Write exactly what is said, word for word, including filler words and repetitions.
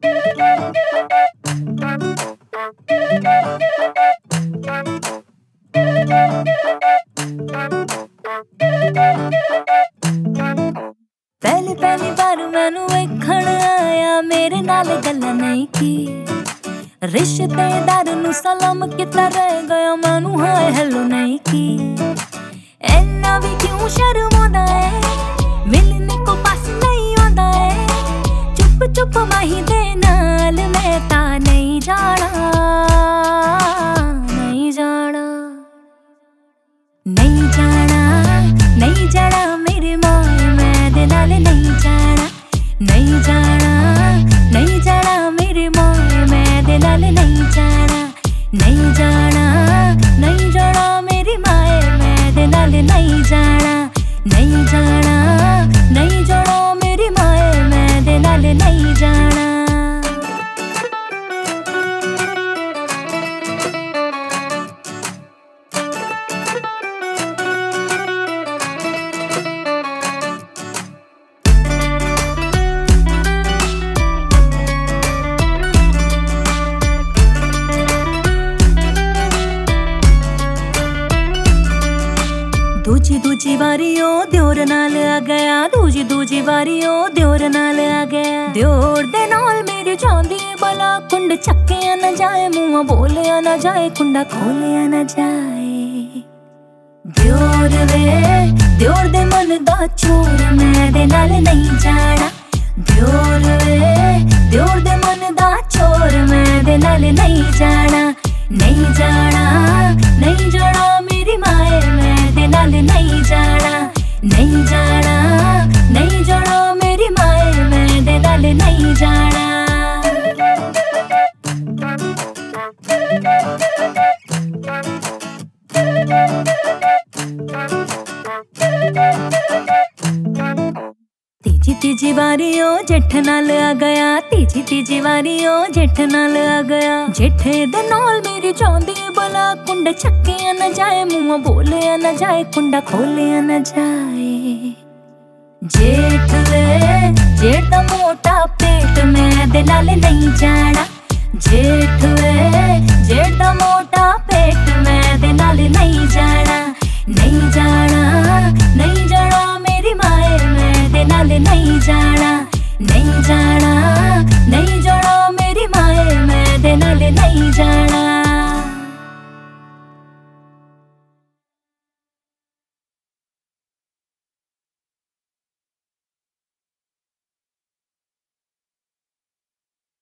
पहली पहली बार मैनू वेखण आया, मेरे नाल गल्लां नहीं की। रिश्तेदार नू सलाम किता रह गया, मैनू हाय हेलो नहीं की। इन्ना भी क्यों शर्मांदा है, मिलने को पास नहीं आंदा है। चुप चुप माही दे नाल मैं ता नहीं जाना, नहीं जाना, नहीं जाना, नहीं जाना मेरे माए मैं दे नाल नहीं जाना, नहीं जाना, नहीं जाना मेरे माए मैं दे नाल नहीं जाना, नहीं जाना, नहीं जाना मेरी माए मैं दे नाल नहीं जाना, नहीं जाना, नहीं जाना मेरी माए मैं दे नाल नहीं जाना। दूजी दूजी वारी ओ दियोर नाल आ गया, दूजी दूजी वारी ओ दियोर नाल आ गया। दियोर दे नाल मेरी जांदी बला, कुंड चक्किया न जाए, मुंह बोलिया न जाए, कुंडा खोलिया न जाए। दियोर वे दियोर दे मन दा चोर मैं दे नाल नहीं जाना, दियोर वे दियोर दे मन दा चोर मैं दे नाल नहीं जाना, नहीं जाना, नहीं जाना मेरी माए मैं दे नाल नहीं जाना, नहीं जाना, नहीं जाना मेरी माए मैं दे नाल नहीं जाना। तीजी तीजी वारी ओ जेठ नाल आ गया, तीजी तीजी वारी ओ जेठ नाल आ गया। जेठे दे नाल मेरी जांदी बला, कुंड चक्किया न जाए, मुंह बोलिया न जाए, कुंडा खोलिया न जाए। जेठ वे जेठ दा मोटा पेट मैं दे नाल नहीं जाना, जेठ वे जेठ दा मोटा पेट मैं दे नाल नहीं जाना, नहीं जाना, नहीं जाना मेरी माए मैं दे नाल नहीं जाना, नहीं जाना, नहीं जाना मेरी माए मैं दे नाल नहीं जाना।